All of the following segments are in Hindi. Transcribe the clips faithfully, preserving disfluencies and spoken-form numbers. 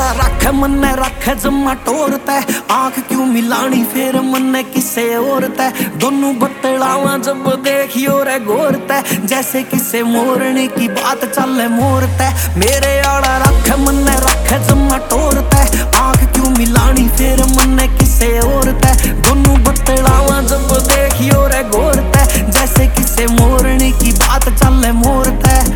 आला रख मन्ने रख जम्मा टोरता है। आंख क्यों मिलानी फिर मन्ने किसे और तै, दोनों बतलावा जब देखियो रे गोरता है। जैसे किसे मोरने की बात चले मोरता है। मेरे आला रख मन्ने रख जम्मा टोरता है। आंख क्यों मिलानी फिर मन्ने किसे और तै, दोनों बतलावा जब देखियो रे गोरता है। जैसे किसे मोरने की बात चले मोरता है।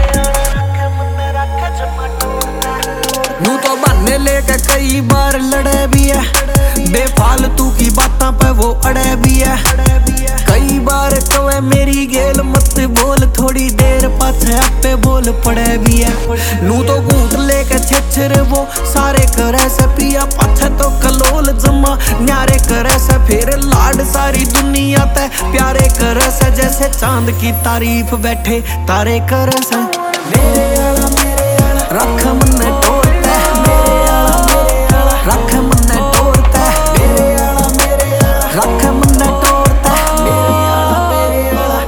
नू तो बहाने लेके कई बार लड़े भी है, बेफालतू की बातों पे वो अड़े भी है। कई बार कवे मेरी गेल मत बोल, थोड़ी देर पाछे आपे बोल पड़े भी है। नू तो घूट लेके छेछर वो सारे करे से पिया, पाछे तो कलोल जमा न्यारे करे से। फिर लाड सारी दुनिया ते प्यारे करे से, जैसे चांद की तारीफ बैठे तारे करे से। मेरे आला मेरे आला रख मन्ने टोरता है। मेरे आला मेरे आला रख मन्ने टोरता है। मेरे आला मेरे आला रख मन्ने टोरता है। मेरे आला मेरे आला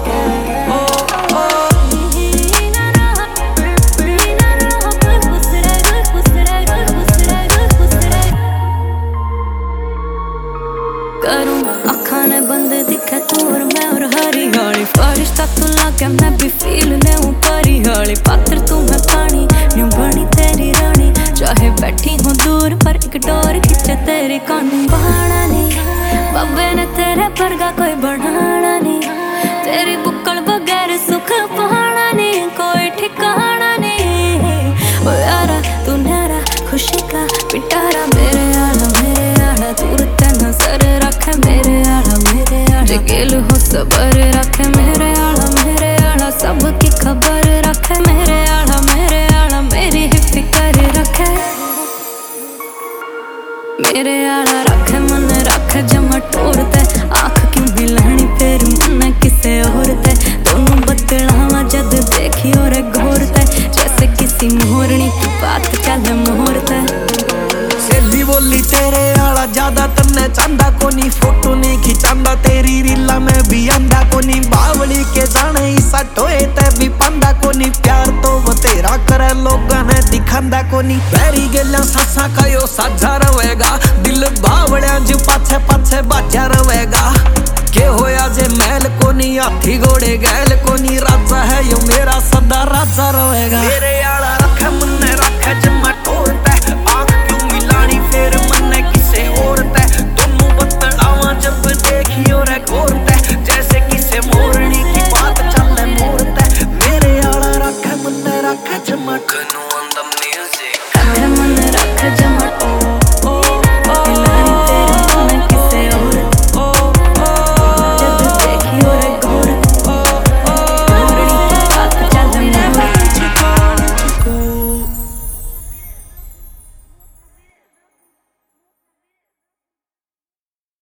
करूं अखा ने बंद दिखे तू और मैं और हरियाली। फरिश्ता तू लागे मैं भी फील ले हूं परियाली। पात्र तू मैं पानी न्यू बनी तेरी रानी, चाहे बैठी हूँ दूर पर एक डोर खींचे तेरी कानी। बहाना नहीं बाबे ने तेरे परगा कोई बढ़ाना नहीं, तेरी बुक्कड़ बगैर सुख पाना नहीं, कोई ठिकाना नहीं। ओ यारा तू न्यारा खुशी का पिटारा। मेरे आला मेरे आला दूर ते नजर रखे। मेरे आला मेरे आला गेल हो सबर रखे। मेरे आला मेरे आला सबकी खबर रखे। मेरे आला मेरे आला मेरी ही फिकर रखे। मेरे आला रखे मन रखे जमा टोरते, आँख क्यों मिलानी फिर मन किसे और तै, दोनों बतलावा जद देखी और घोरते। जैसे किसी मोरनी की बात चल मोरते। सेली बोली तेरे आला ज्यादा तन्ने चांदा कोनी, फोटो नहीं खिंचांदा तेरी रीला में भी आंदा कोनी। बावली के जाने ईसा टोए ते भी पांदा कोनी, प्यार तो बतेरा करे लोगां ने दिखांदा कोनी। बैरी गेला सासा कायो साझा रवेगा, दिल बावड़िया जो पाछे पाछे बाजा रवेगा। के होया जे महल कोनी हाथी घोड़े गैल कोनी, राजा है यो मेरा सदा राजा रहेगा। मेरे आला रख मन्ने रख